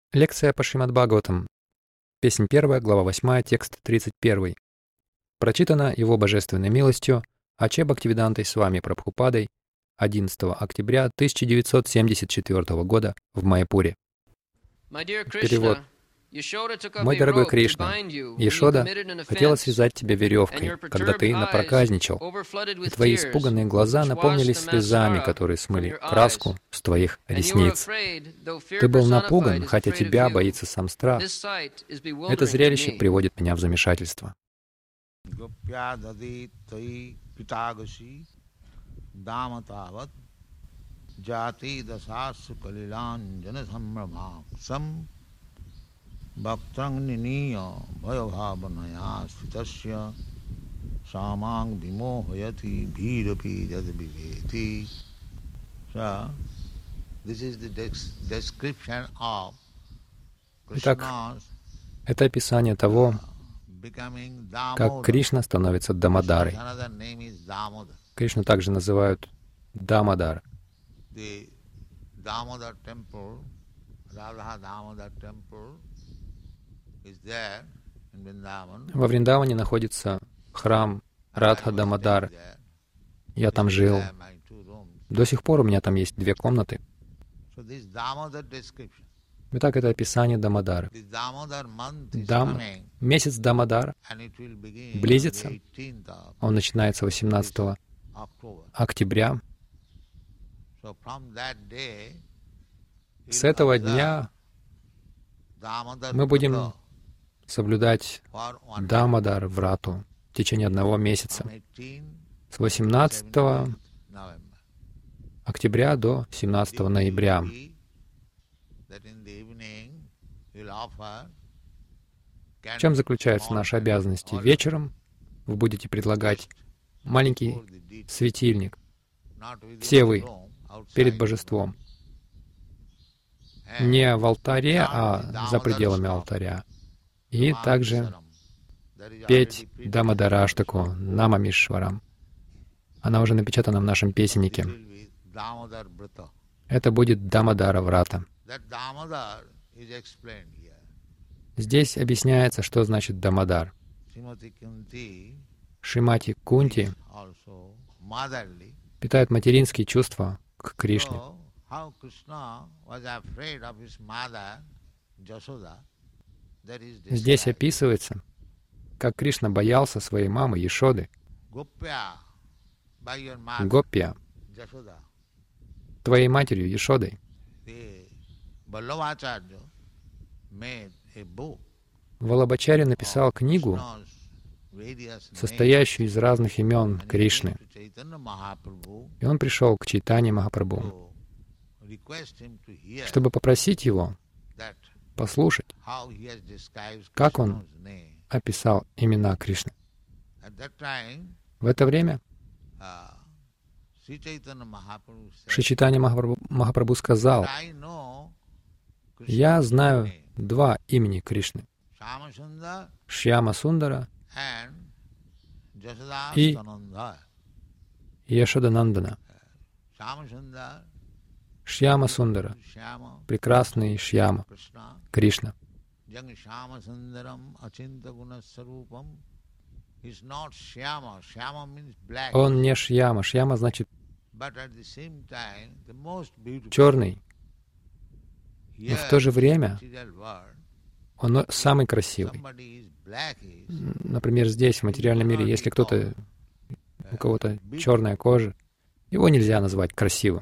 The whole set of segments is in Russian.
Лекция по Шримад Бхагаватам. Песнь 1, глава 8, текст 31. Прочитана Его Божественной милостью А.Ч. Бхактивидантой Свами Прабхупадой 11 октября 1974 года в Майяпуре. Перевод. Мой дорогой Кришна, Йашода хотела связать тебя веревкой, когда ты напроказничал, и твои испуганные глаза наполнились слезами, которые смыли краску с твоих ресниц. Ты был напуган, хотя тебя боится сам страх. Это зрелище приводит меня в замешательство. Bhaktangniya bhayabhavanaya sthitashya samang vimohayati bhirapi jadviveti. So, this is the description of Итак, Krishna's это описание того, becoming как Кришна становится Дамодарой. Another name is Damodar. Кришну также называют Дамодар. The Damodar temple, Radha Damodar temple, is there in Vrindavan. Во Вриндаване находится храм Радха Дамодар. Я там жил. There are my two rooms. До сих пор у меня там есть 2 комнаты. So this Damodar description, Итак, это описание Дамодары. this Damodar month is Дам... coming, Месяц Дамодар, and it will begin близится. on the 18th of Он начинается 18 October. октября. So from that day, С we'll этого observe дня Damodar мы будем Vrata соблюдать for one Дамодар Врату в течение 1 месяца, from 18 с 18 November. октября до 17 ноября. That in the evening we'll offer В чем заключаются наши обязанности? Вечером вы будете предлагать маленький светильник, все вы, перед божеством. Не в алтаре, а за пределами алтаря. И также петь Дамодараштаку Намамишварам. Она уже напечатана в нашем песеннике. Это будет Дамодара Врата. Здесь объясняется, что значит Дамодар. Шримати Кунти питает материнские чувства к Кришне. Здесь описывается, как Кришна боялся своей мамы Яшоды. Гопья, твоей матерью Яшодой. Валабхачарья написал книгу, состоящую из разных имен Кришны. И он пришел к Чайтанье Махапрабху, чтобы попросить его послушать, как он описал имена Кришны. В это время Шри Чайтанья Махапрабху сказал: «Я знаю 2 имени Кришны — Шьяма Сундара и Яшоданандана». Шьяма Сундара, прекрасный Шьяма, Кришна. Он не Шьяма. Шьяма значит черный. Но в то же время он самый красивый. Например, здесь, в материальном мире, если у кого-то черная кожа, его нельзя назвать красивым.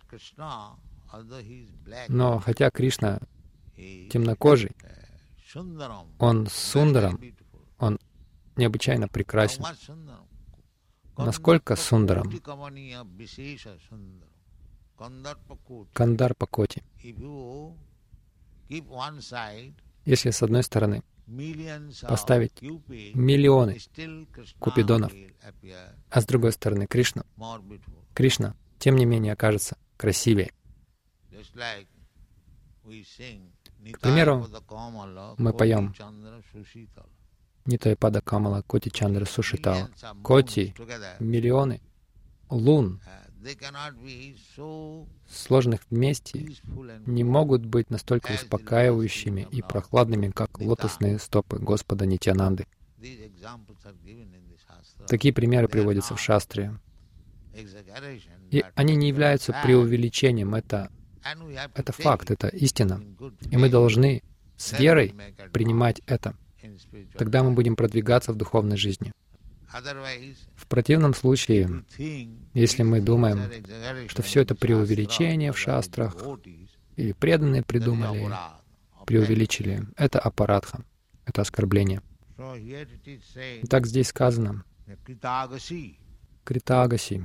Но хотя Кришна темнокожий, он Сундаром, он необычайно прекрасен. Насколько Сундаром? Кандарпакоти. Если с одной стороны поставить миллионы купидонов, а с другой стороны Кришна, тем не менее, окажется красивее. К примеру, мы поем Нитай Пада Камала Коти Чандра Сушитала. Коти, миллионы лун сложенных вместе, не могут быть настолько успокаивающими и прохладными, как лотосные стопы Господа Нитьянанды. Такие примеры приводятся в шастре. И они не являются преувеличением, это факт, это истина. И мы должны с верой принимать это. Тогда мы будем продвигаться в духовной жизни. В противном случае, если мы думаем, что все это преувеличение в шастрах, или преданные придумали, преувеличили, это апарадха, это оскорбление. Итак, здесь сказано Критагаси.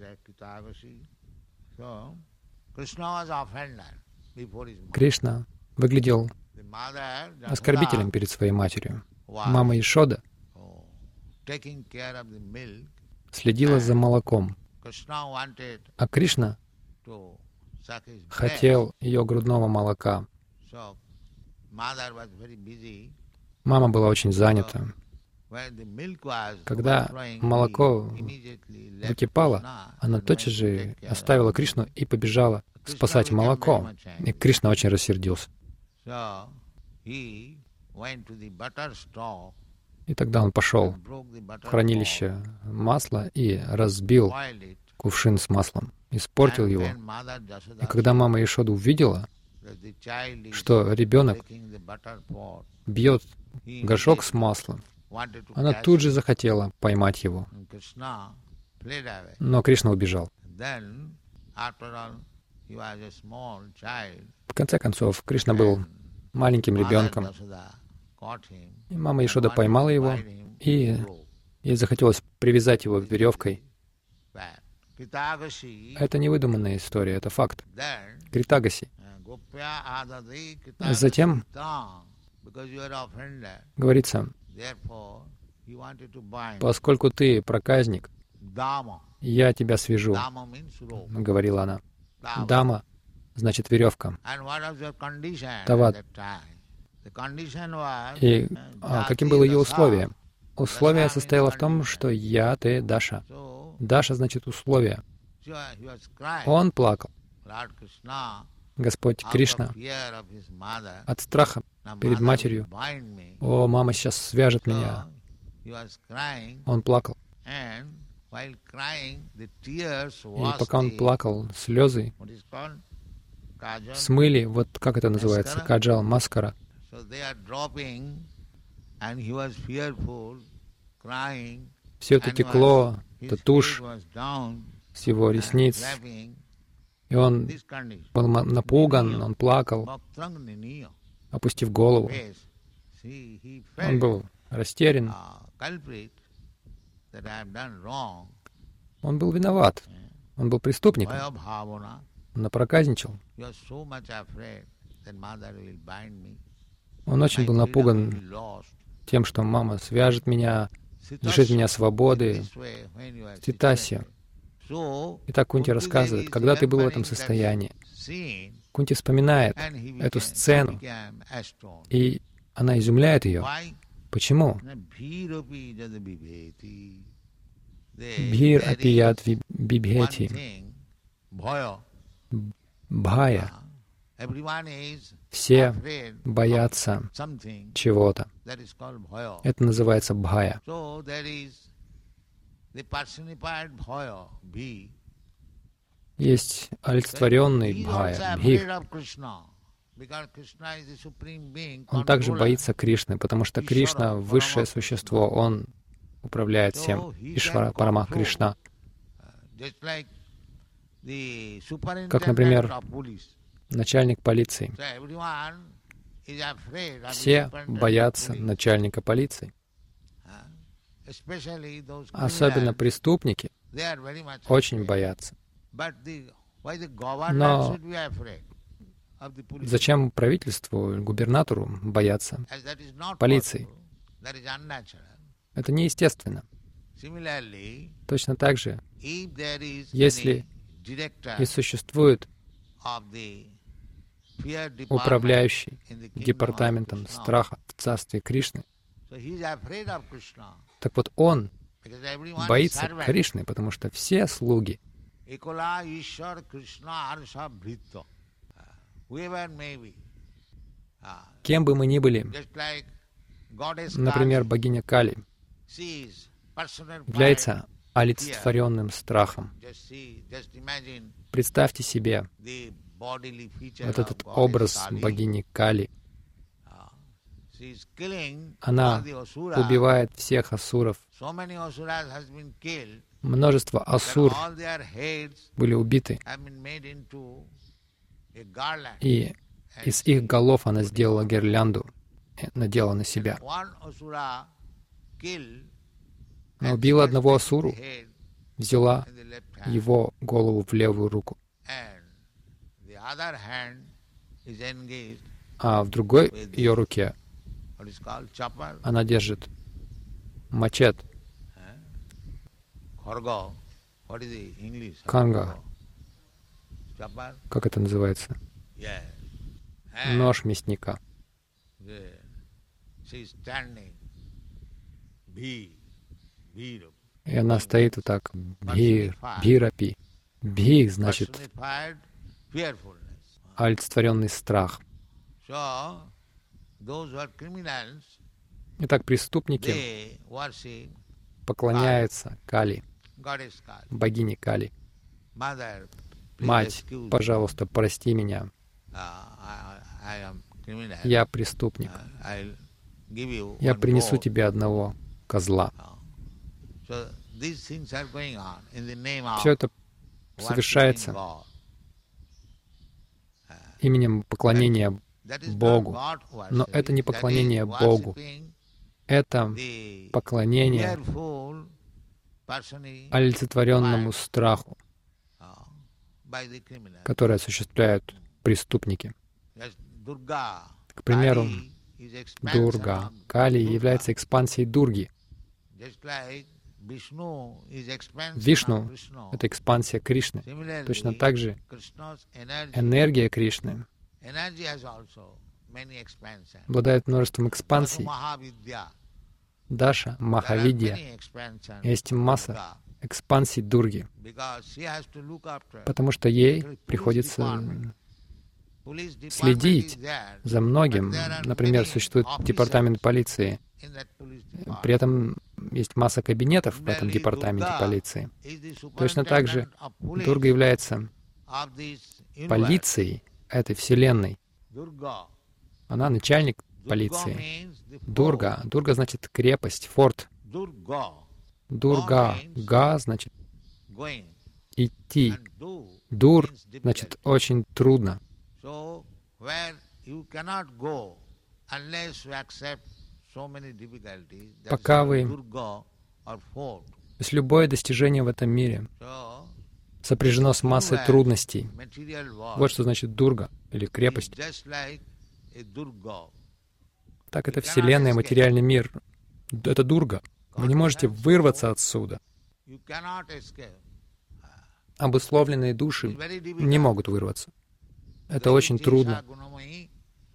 Кришна выглядел оскорбителем перед своей матерью. Мама Ешода следила за молоком, а Кришна хотел ее грудного молока. Мама была очень занята. Когда молоко выкипало, она тотчас же оставила Кришну и побежала спасать молоко. И Кришна очень рассердился. И тогда он пошел в хранилище масла и разбил кувшин с маслом, испортил его. И когда мама Ешода увидела, что ребенок бьет горшок с маслом, она тут же захотела поймать его. Но Кришна убежал. В конце концов, Кришна был маленьким ребенком. И мама Ешода поймала его, и ей захотелось привязать его веревкой. Это не выдуманная история, это факт. Критагаси. Затем говорится, поскольку ты проказник, я тебя свяжу, говорила она. Дама значит веревка. Тават. И каким было ее условие? Условие состояло в том, что я, ты, Даша. Даша значит условие. Он плакал. Господь Кришна от страха перед матерью. «О, мама сейчас свяжет меня». Он плакал. И пока он плакал, слезы смыли, вот как это называется, каджал, маскара. Все это текло, это тушь с его ресниц. И он был напуган, он плакал, опустив голову. Он был растерян. Он был виноват. Он был преступником. Он напроказничал. Он очень был напуган тем, что мама свяжет меня, лишит меня свободы. Титасия. Итак, Кунти рассказывает, когда ты был в этом состоянии. Кунти вспоминает эту сцену, и она изумляет ее. Почему? Бхир апият бибхети. Бхая. Все боятся чего-то. Это называется бхая. Есть олицетворенный бхая, бхир. Он также боится Кришны, потому что Кришна — высшее существо, Он управляет всем. Ишвара Парама Кришна. Как, например, начальник полиции. Все боятся начальника полиции. Особенно преступники очень боятся. Но зачем правительству, губернатору бояться полиции? Это неестественно. Точно так же, если и существует управляющий департаментом страха в царстве Кришны, так вот он боится Кришны, потому что все слуги Ekola Ishwar Krishna Arsa Bhrito. Whoever may be. Кем бы мы ни были, Just like goddess например, Kali, богиня Кали she is personified. является олицетворенным страхом. Just imagine Представьте себе the bodily feature вот of этот goddess образ Kali. богини Кали. She is killing Она all the asura. убивает всех асуров. So many asuras has been killed Множество that асур all their heads были убиты, have been made into a garland. и из их голов она сделала гирлянду, надела на себя. One asura killed Она and убила just одного taken асуру, the head взяла in the left hand, его голову в левую руку, and the other hand is engaged а в другой ее руке what is called chopper, она держит мачет, kharga. What is the English? канга, Chopper? как это называется, Yeah. And нож мясника. she is standing. Bhi. И она стоит вот так, бхирапи. Бхи значит Personified fearfulness. олицетворенный страх. So, those who are criminals, Итак, преступники they worship поклоняются Кали, goddess Kali. богине Кали. Mother, please Мать, excuse me. пожалуйста, прости меня, I am criminal. я преступник. I'll give you Я one принесу goat. тебе одного козла. So these things are going on in the name of Все это worshiping совершается God. именем поклонения That is not Богу. God Но worship. это не That is поклонение Богу. worshiping Это the поклонение fearful personified олицетворенному страху, by the criminal. который осуществляют преступники. Yes, Durga, К примеру, Kali is expansion Дурга, of Кали Durga. является экспансией Дурги. Just like Vishnu is expansion Вишну of Krishna. — это экспансия Кришны. Similarly, Точно так же Krishna's energy, энергия Кришны energy has also many expansions. обладает множеством экспансий. Mahavidya, Даша, there are Махавидья. many expansions Есть of масса Durga, экспансий Дурги, because she has to look after потому что ей police приходится department. Police department следить is there, за многим. but there are Например, many существует officers департамент полиции. in that police department. При этом есть масса кабинетов в этом Similarly, департаменте Durga полиции. is the Точно так же superintendent of police Дурга является of this universe. полицией этой вселенной. Durga. Она начальник Durga полиции. means the fort. Дурга. Дурга значит крепость, форт. Durga, Дурга. Га значит going. идти. And do Дур means значит difficult. очень трудно. So, where you cannot go unless you accept so many difficulties, that is Пока called вы- Durga or fort. То есть любое достижение в этом мире So, сопряжено с массой трудностей. material world Вот что значит Дурга или is крепость. just like a Durga. Так это вселенная, материальный мир. Это Дурга. Вы не можете вырваться отсюда. You cannot escape. Обусловленные It's души very difficult. не могут вырваться. Это очень трудно. Gunamayi,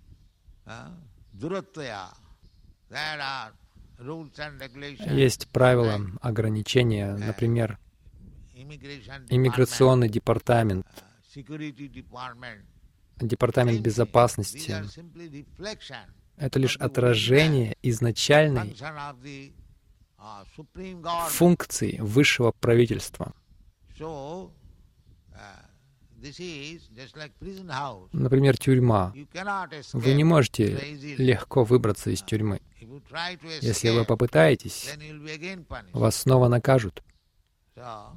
Durataya. There are rules and regulations. Есть правила, ограничения, например, Immigration иммиграционный департамент, department, security department. департамент These безопасности. are simply reflection Это лишь отражение изначальной function of the supreme government. функции высшего правительства. So, this is just like prison house. Например, тюрьма. You cannot Вы не escape можете very easily. легко выбраться из тюрьмы. If you try to Если вы escape, попытаетесь, then you'll be again punished. вас снова накажут. So,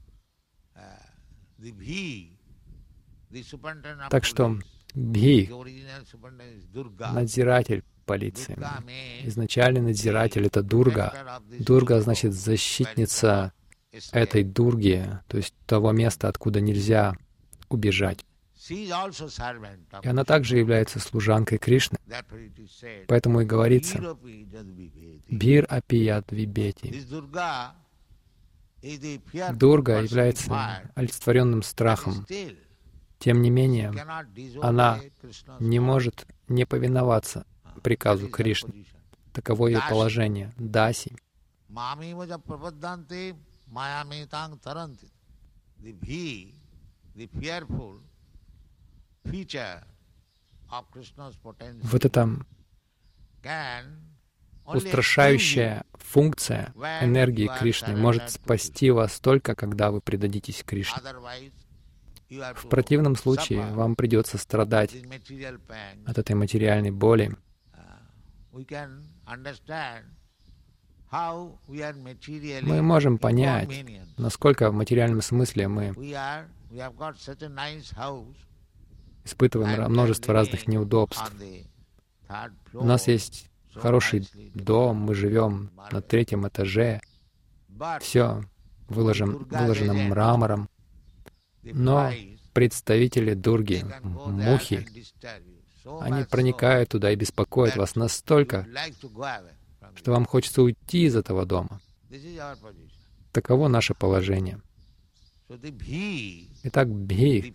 the V, the superintendent of Так что police, Бхи, the original superintendent is Durga. надзиратель полиции. Durga means Изначальный надзиратель — это Дурга. protector of the Дурга Supreme значит Lord, защитница escape. этой Дурги, то есть того места, откуда нельзя убежать. She is also servant of И она также является служанкой Кришны. that what it is said. Поэтому и говорится Bhirapi jadvibheti. «Бир апият вибети». This Durga is the fearful Дурга personified, является олицетворенным but страхом. still Тем не менее, cannot disobey она Krishna's не law. может не повиноваться That приказу is her Кришны. position. Таково ее Даси. Вот эта устрашающая функция энергии Кришны может спасти вас только, когда вы предадитесь Кришне. В противном случае вам придется страдать от этой материальной боли. Мы можем понять, насколько в материальном смысле мы испытываем множество разных неудобств. У нас есть хороший дом, мы живем на 3-м этаже, все выложено мрамором. Но представители Дурги, мухи, они проникают туда и беспокоят вас настолько, что вам хочется уйти из этого дома. Таково наше положение. Итак, Бхи,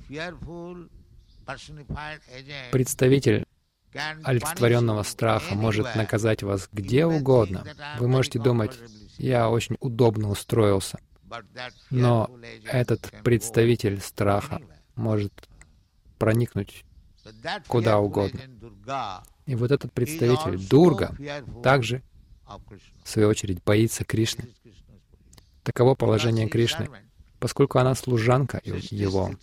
представитель олицетворенного страха, может наказать вас где угодно. Вы можете думать, я очень удобно устроился. Но этот представитель страха может проникнуть куда угодно. И вот этот представитель Дурга также, в свою очередь, боится Кришны. Таково положение Кришны, поскольку она служанка Его.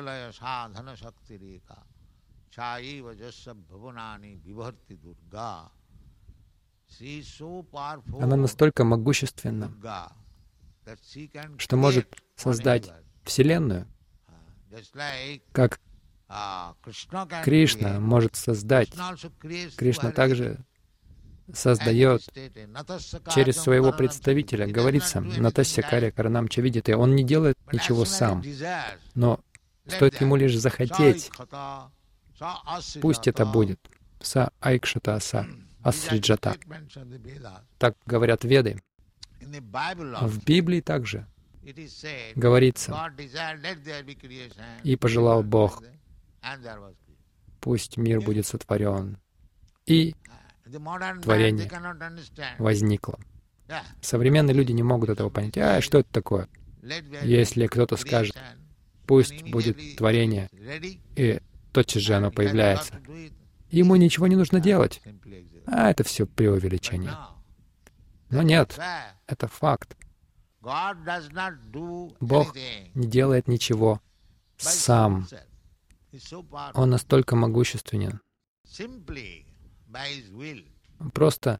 Она настолько могущественна, что может создать Вселенную, как Кришна может создать. Кришна также создает через своего представителя. Говорится, Натасья Каря Каранам Чавидите, он не делает ничего сам, но стоит ему лишь захотеть, пусть это будет. Са айкшата аса асриджата. Так говорят Веды. В Библии также говорится, и пожелал Бог, пусть мир будет сотворен, и творение возникло. Современные люди не могут этого понять. Что это такое? Если кто-то скажет, пусть будет творение, и тотчас же оно появляется, ему ничего не нужно делать. Это все преувеличение. Но нет, это факт. Бог не делает ничего сам. Он настолько могущественен. Просто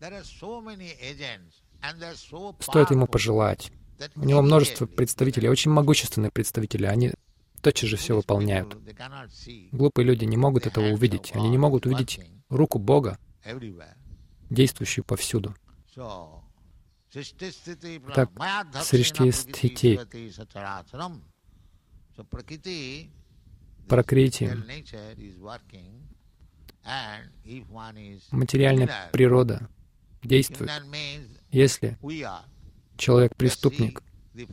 стоит ему пожелать. У него множество представителей, очень могущественные представители. Они тотчас же все выполняют. Глупые люди не могут этого увидеть. Они не могут увидеть руку Бога, действующую повсюду. Так, Сришти Стхити, Пракрити, материальная природа действует. Если человек преступник,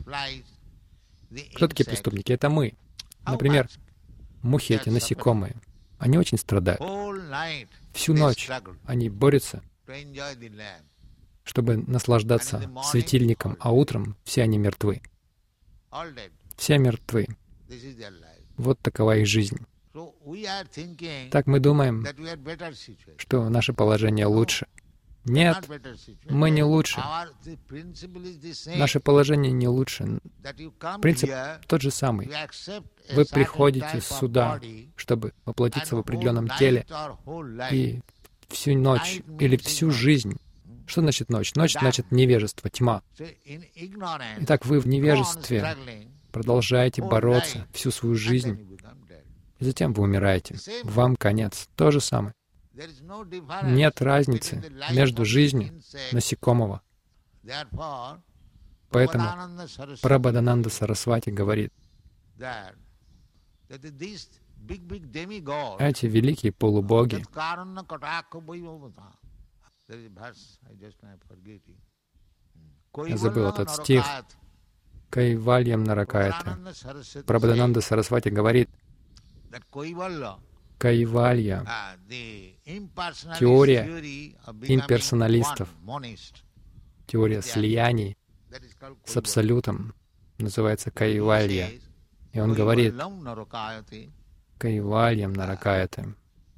кто такие преступники? Это мы. Например, мухи эти, насекомые, они очень страдают. Всю ночь они борются, чтобы наслаждаться светильником, а утром все они мертвы. Все мертвы. Вот такова их жизнь. Так мы думаем, что наше положение лучше. Нет, мы не лучше. Наше положение не лучше. Принцип тот же самый. Вы приходите сюда, чтобы воплотиться в определенном теле, и всю ночь или всю жизнь. Что значит ночь? Ночь значит невежество, тьма. Итак, вы в невежестве продолжаете бороться всю свою жизнь, и затем вы умираете. Вам конец. То же самое. Нет разницы между жизнью насекомого. Поэтому Прабхадананда Сарасвати говорит, эти великие полубоги, я забыл этот стих, Кайвальям Наракаяте. Прабхадананда Сарасвати говорит, Кайвалья, теория имперсоналистов, теория слияний с Абсолютом, называется Кайвалья. И он говорит: «Кайвальям наракаяте».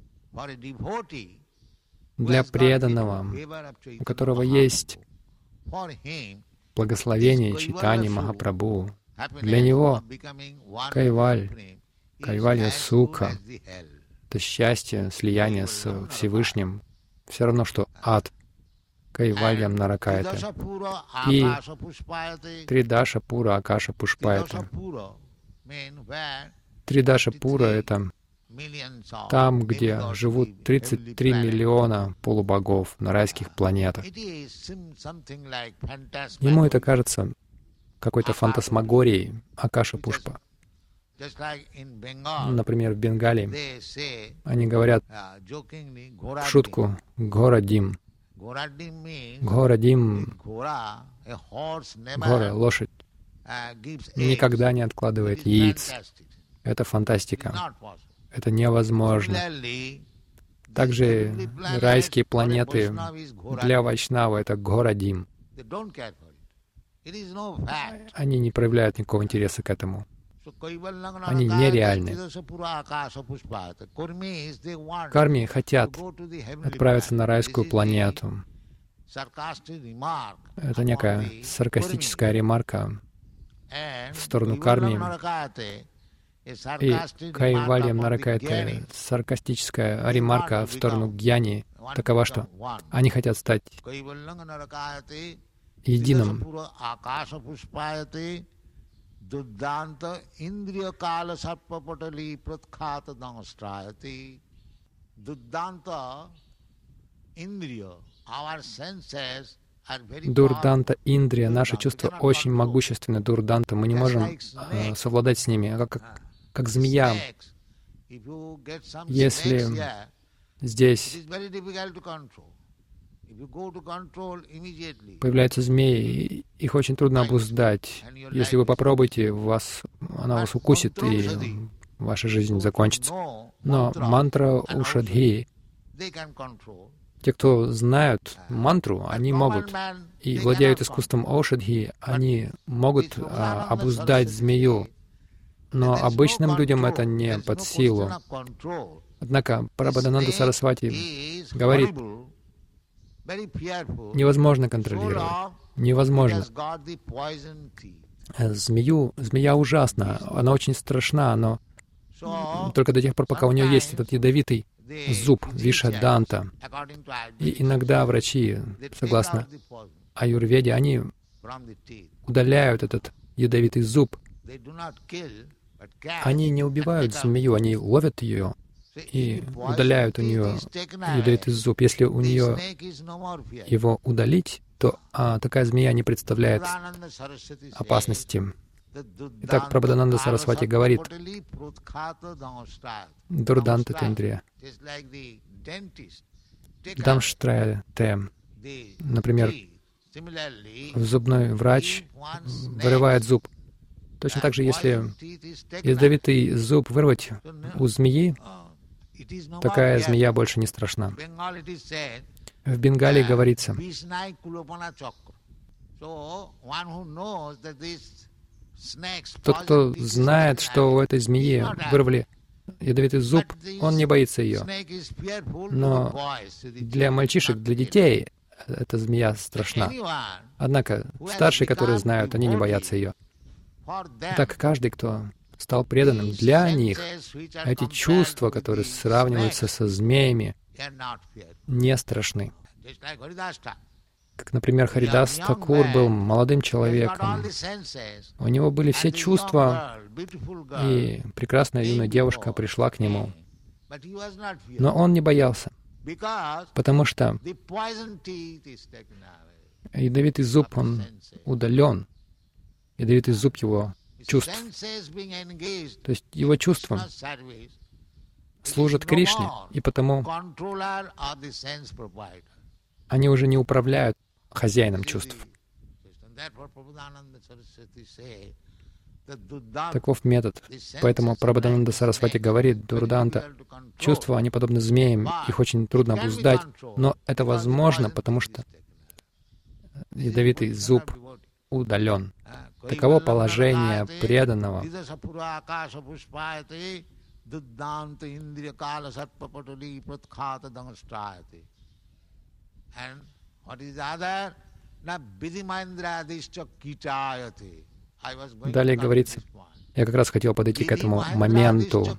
Для преданного, у которого есть благословение Чайтаньи Махапрабху, для него кайвалья суха, это счастье, слияние с Всевышним, все равно, что ад. Кайвальям наракаяте. И Тридаша Пура Акаша Пушпаяте. Тридаша Пура — это там, где живут 33 миллиона полубогов на райских планетах. Ему это кажется какой-то фантасмагорией Акаша Пушпа. Например, в Бенгалии они говорят в шутку «Горадим». Горадим, гора, лошадь, никогда не откладывает яиц. Это фантастика. Это невозможно. Также райские планеты для Вайшнава — это Горадим. Они не проявляют никакого интереса к этому. Они нереальны. Карми хотят отправиться на райскую планету. Это некая саркастическая ремарка в сторону карми. И кайвальям наракаяте, саркастическая ремарка в сторону гьяни такова, что они хотят стать единым. Дудданта индрия кала сарпапатали пратхата дангастраяти. Дудданта индрия, our senses are very powerful. Дурданта индрия, наши чувства очень могущественны. Дурданта, мы не можем совладать с ними, как змея. Если здесь появляются змеи, их очень трудно обуздать. Если вы попробуете, она вас укусит, и ваша жизнь закончится. Но мантра Ушадхи, те, кто знают мантру, они могут, и владеют искусством Ошадхи, они могут обуздать змею. Но обычным людям это не под силу. Однако Прабхадананда Сарасвати говорит, невозможно контролировать. Невозможно. Змея ужасна, она очень страшна, но только до тех пор, пока у нее есть этот ядовитый зуб, вишаданта. И иногда врачи, согласно аюрведе, они удаляют этот ядовитый зуб. Они не убивают змею, они ловят ее и удаляют у нее ядовитый зуб. Если у нее его удалить, то такая змея не представляет опасности. Итак, Прабхадананда Сарасвати говорит, Дурданта Тендрия, Дамштрая Те. Например, зубной врач вырывает зуб. Точно так же, если ядовитый зуб вырвать у змеи, такая змея больше не страшна. В Бенгалии говорится, тот, кто знает, что у этой змеи вырвали ядовитый зуб, он не боится ее. Но для мальчишек, для детей эта змея страшна. Однако старшие, которые знают, они не боятся ее. Так каждый, кто стал преданным, для них эти чувства, которые сравниваются со змеями, не страшны. Как, например, Харидас Такур был молодым человеком. У него были все чувства, и прекрасная юная девушка пришла к нему. Но он не боялся, потому что ядовитый зуб, он удален. Ядовитый зуб его чувств. То есть его чувства служат Кришне, и потому они уже не управляют хозяином чувств. Таков метод. Поэтому Прабхадананда Сарасвати говорит, Дурданта, чувства, они подобны змеям, их очень трудно обуздать, но это возможно, потому что ядовитый зуб удален. Таково положение преданного. Далее говорится, я как раз хотел подойти к этому моменту.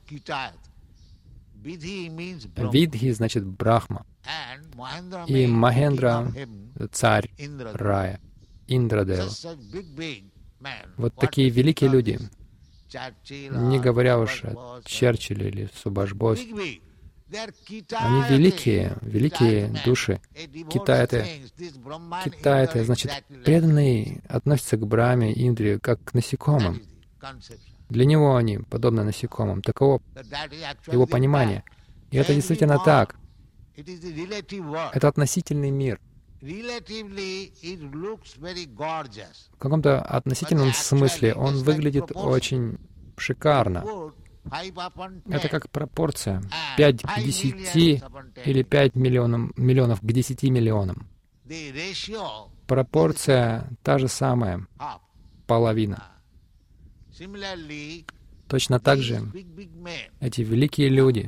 Видхи значит Брахма. И Махендра — царь рая, Индрадева. Вот такие великие люди, не говоря уж о Черчилле или Субаш-Бос, они великие души. Китаиты, значит, преданные относятся к Брахме, Индре, как к насекомым. Для него они подобны насекомым. Таково его понимание. И это действительно так. Это относительный мир. В каком-то относительном смысле он выглядит очень шикарно. Это как пропорция 5 к 10 или 5 миллионов к 10 миллионам. Пропорция та же самая, половина. Точно так же эти великие люди,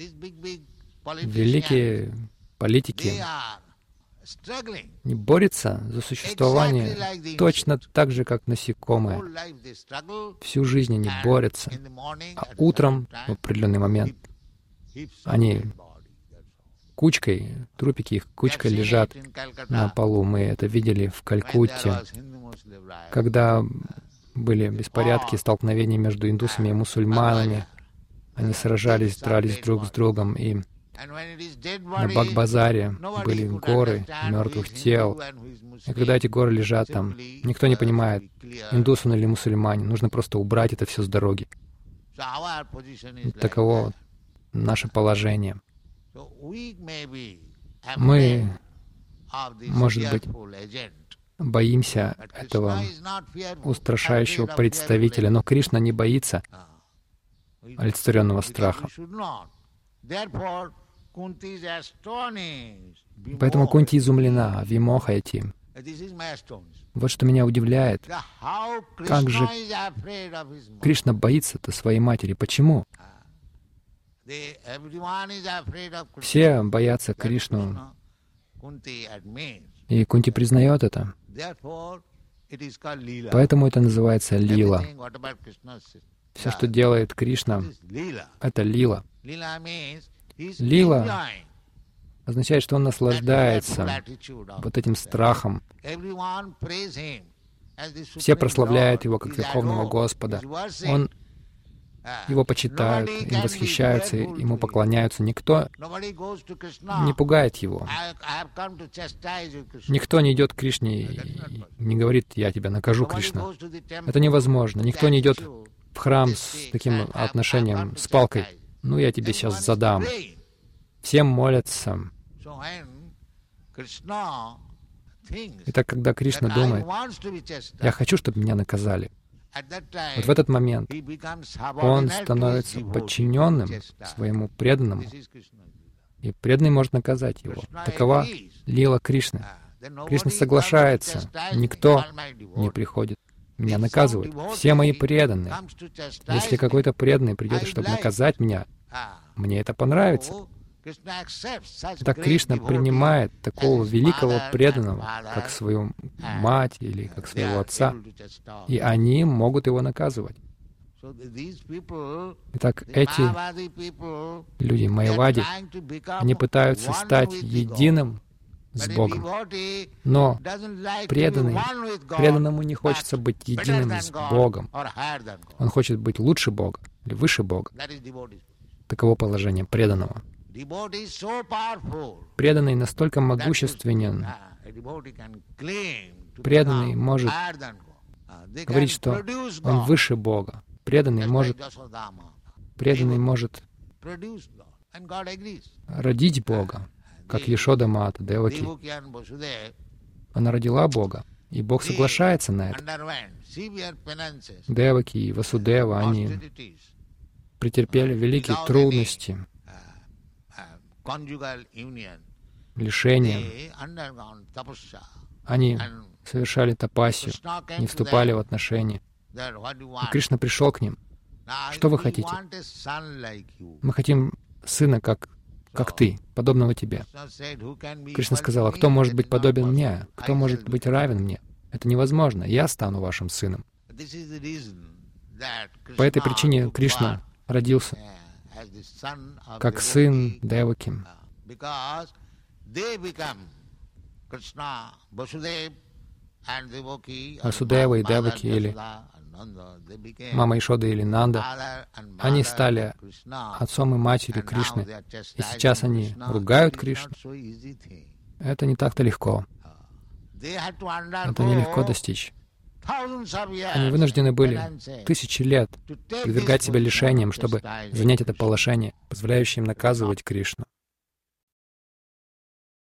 великие политики, не борются за существование точно так же, как насекомые. Всю жизнь они борются, а утром, в определенный момент, они кучкой, трупики их кучкой лежат на полу. Мы это видели в Калькутте, когда были беспорядки, столкновения между индусами и мусульманами. Они сражались, дрались друг с другом, и на Баг-базаре были горы мертвых тел. И когда эти горы лежат там, никто не понимает, индус он или мусульманин. Нужно просто убрать это все с дороги. Таково наше положение. Мы, может быть, боимся этого устрашающего представителя, но Кришна не боится олицетворенного страха. Поэтому Кунти изумлена, Вимоха этим. Вот что меня удивляет. Как же Кришна боится-то своей матери? Почему? Все боятся Кришну, и Кунти признает это. Поэтому это называется лила. Все, что делает Кришна, это лила. Лила означает, что он наслаждается вот этим страхом. Все прославляют его как Верховного Господа. Его почитают, им восхищаются, ему поклоняются. Никто не пугает его. Никто не идет к Кришне и не говорит: «Я тебя накажу, Кришна». Это невозможно. Никто не идет в храм с таким отношением, с палкой: «Ну, я тебе сейчас задам». Все молятся. Итак, когда Кришна думает: «Я хочу, чтобы меня наказали», вот в этот момент он становится подчиненным своему преданному, и преданный может наказать его. Такова лила Кришны. Кришна соглашается: «Никто не приходит меня наказывать. Все мои преданные. Если какой-то преданный придет, чтобы наказать меня, мне это понравится». Так Кришна принимает такого великого преданного, как свою мать или как своего отца, и они могут его наказывать. Итак, эти люди, майявади, они пытаются стать единым с Богом, но преданному не хочется быть единым с Богом. Он хочет быть лучше Бога или выше Бога. Таково положение преданного. Преданный настолько могущественен. Преданный может говорить, что он выше Бога. Преданный может родить Бога, как Яшода Мата, Деваки. Она родила Бога, и Бог соглашается на это. Деваки и Васудева, они претерпели великие трудности, лишения. Они совершали тапасию, не вступали в отношения. И Кришна пришел к ним. Что вы хотите? Мы хотим сына, как ты, подобного тебе. Кришна сказал, а кто может быть подобен мне? Кто может быть равен мне? Это невозможно. Я стану вашим сыном. По этой причине Кришна родился как сын Деваки. Васудева и Деваки, или мама Ишода или Нанда, они стали отцом и матерью Кришны, и сейчас они ругают Кришну. Это не так-то легко. Это нелегко достичь. Они вынуждены были 1000 лет подвергать себя лишениям, чтобы занять это положение, позволяющее им наказывать Кришну.